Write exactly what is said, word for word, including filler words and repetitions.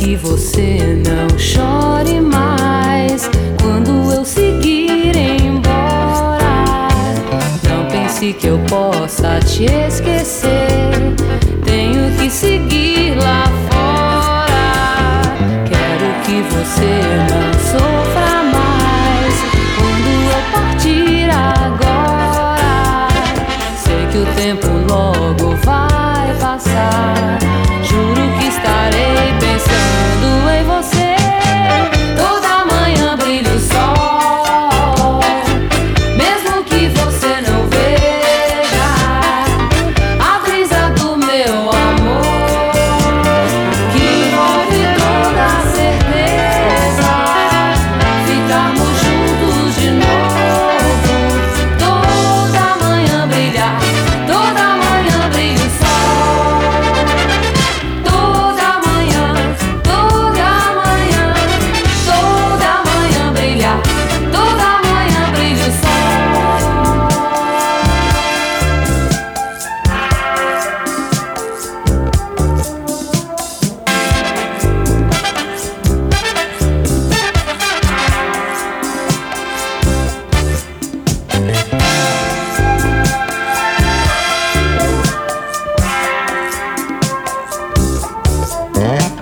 que você não chore mais quando eu seguir embora. Não pense que eu possa te esquecer, tenho que seguir lá fora. Quero que você não sofra mais quando eu partir agora. Sei que o tempo logo vai passar, juro que estarei pensando em você. Toda manhã brilha o sol, mesmo que você não veja a brisa do meu amor, que envolve toda a certeza ficarmos juntos de novo. Toda manhã brilha, toda manhã brilha o sol. Toda manhã, toda manhã, toda manhã brilha, toda manhã brilha o sol. É?